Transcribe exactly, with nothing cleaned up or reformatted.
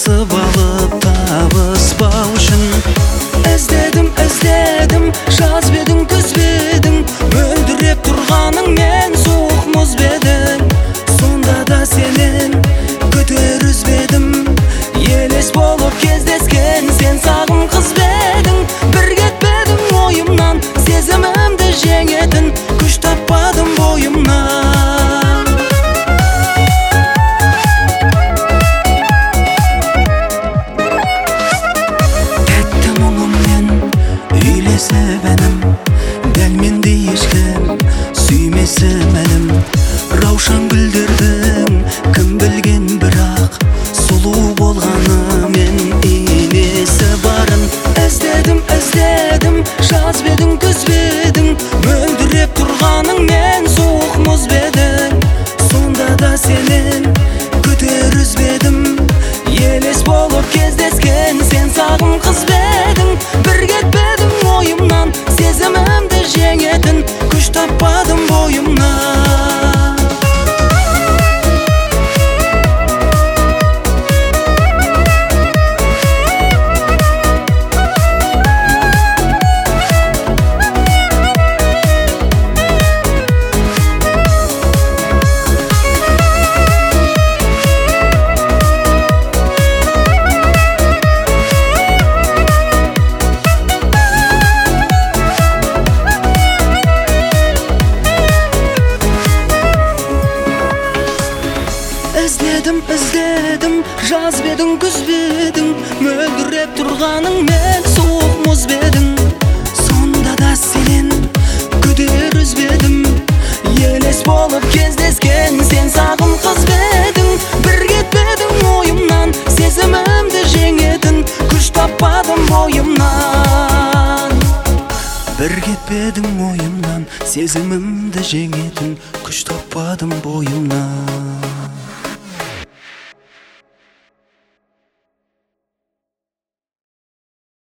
басып алып табыспау үшін іздедім іздедім жаз бедің күз бедің мөлдіреп тұрғаның мен суық мұз бедің сонда да сенен күтер үзбедім елес болып кездескен сен сағым қыз бедің бір кетпедің ойымнан сезімімді жеңетін күш таппадым бойымнан тәтті мұңыммен үйлесіп әнім дәл мендей ешкім сүймесі мәлім раушан гүлдердің кім білген бірақ сұлу болғанымен инесі барын іздедім іздедім жаз бедің күз бедің мөлдіреп тұрғаның мен суық мұз бедің сонда да сенен күтер үзбедім елес болып кездескен сен сағым қыз бедің бір кетпедің ойымнан сезімімді жеңетін күш таппадым бойымнан іздедім іздедім жаз бедің күз бедің мөлдіреп тұрғаның мен суық мұз бедің сонда да сенен күдер үзбедім елес болып кездескен сен сағым қыз бедің бір кетпедің ойымнан сезімімді жеңетін күш таппадым бойымнан бір кетпедің ойымнан сезімімді жеңетін күш таппадым бойымнан